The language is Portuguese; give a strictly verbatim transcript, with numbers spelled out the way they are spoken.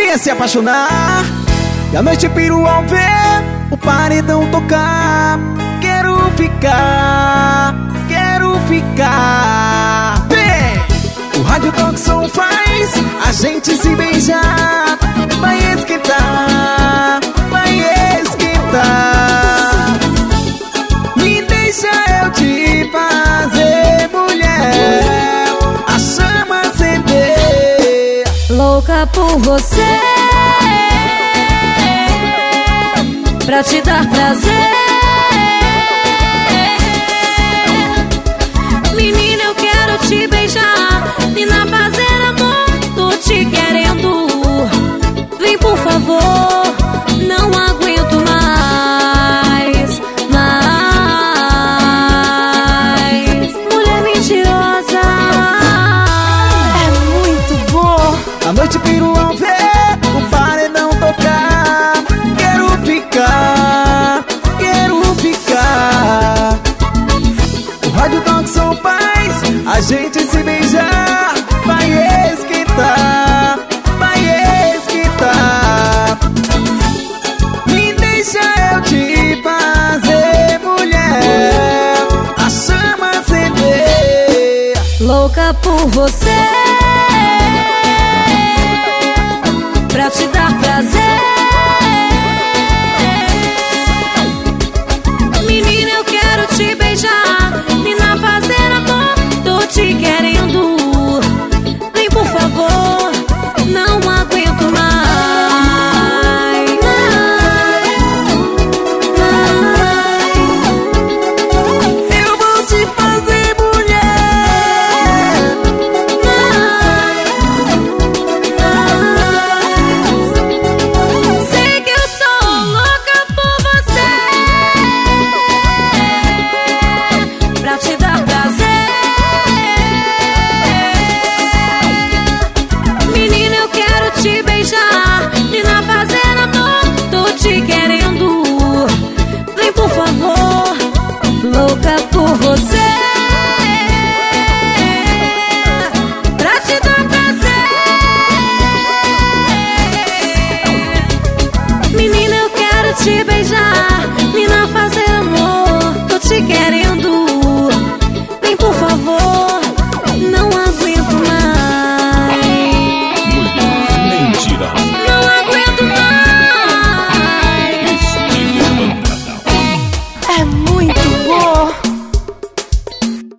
venha se apaixonar. E a noite piru ao ver o paredão tocar. Quero ficar, quero ficar. Vem! O rádio Toxon faz a gente se beijar. Vai esquentar, vai esquentar. Me deixa eu te fazer mulher, a chama acender. Louca por você, pra te dar prazer. Menina, eu quero te beijar e na fazer amor tô te querendo. Vem por favor, não aguento mais, mais. Mulher mentirosa, é muito bom. A noite piru ao ver o paredão tocar. Quero ficar, quero ficar. O rádio Toxon faz a gente se beijar. Vai esquentar, vai esquentar. Me deixa eu te fazer mulher, a chama acender. louca por você,